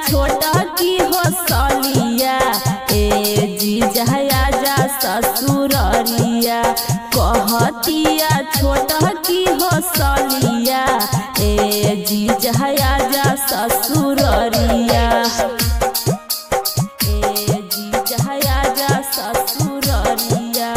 छोटा की हो सलिया ए जीजा आजा ससुररिया कहतिया छोटा की हो सलिया ए जीजा आजा ससुररिया ए जीजा आजा ससुररिया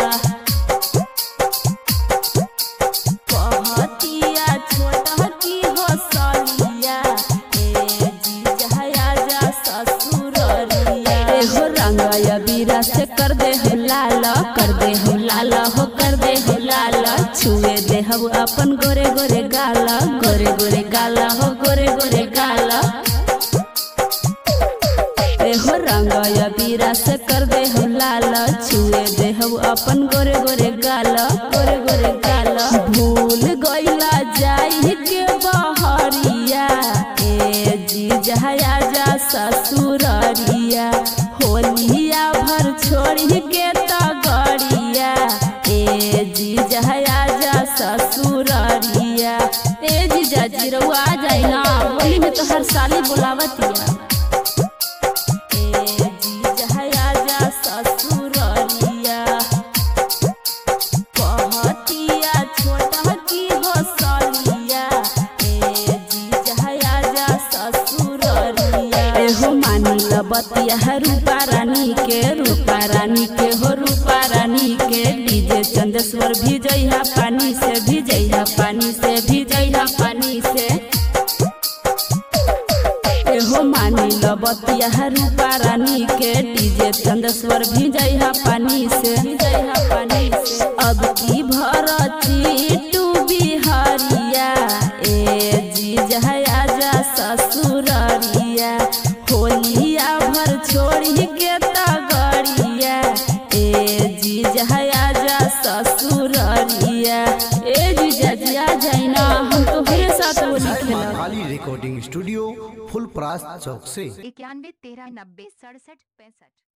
कहतिया छोटा की हो सलिया ए जीजा आजा ससुररिया हो रंगया बीरा से कर दे हो लाल कर दे हो लाल हो कर दे हो लाल छुए दे हम अपन गोरे गोरे गाला गोरे गोरे गाला हो गोरे गोरे गाला हो रंगया बीरा से कर दे हो लाल छुए दे हम अपन गोरे गोरे गाला गोरे गोरे गाला भूल गइला जाई के बहरिया ए जीजा आजा ससुररिया होलिया भर छोड़ी के तगड़िया ए जीजा आजा ससुररिया ए जीजा जिरवा जाई ना होली में तो हर साली बुलावतिया ए जीजा आजा ससुररिया कहतिया छोटा की हो सलिया ए जीजा आजा ससुररिया हो मानी लबतिया रूपा रानी के हो रूपा रानी के डीजे चंदेश्वर भिजैहा पानी से भिजैहा पानी से भिजैहा पानी से हो मानी लबतिया रूपा रानी के डीजे चंदेश्वर भिजैहा पानी से भिजैहा पानी से अब की भरती टू बिहारिया ए जीजा आजा ससुररिया होलिया भर छोड़ी के तगड़िया ए जीजा आजा ससुररिया ए जीजा जी आ जाई ना हम तो फिर साथ होली खेला खाली रिकॉर्डिंग स्टूडियो फुलपरास चौक से 91 13 90 67 65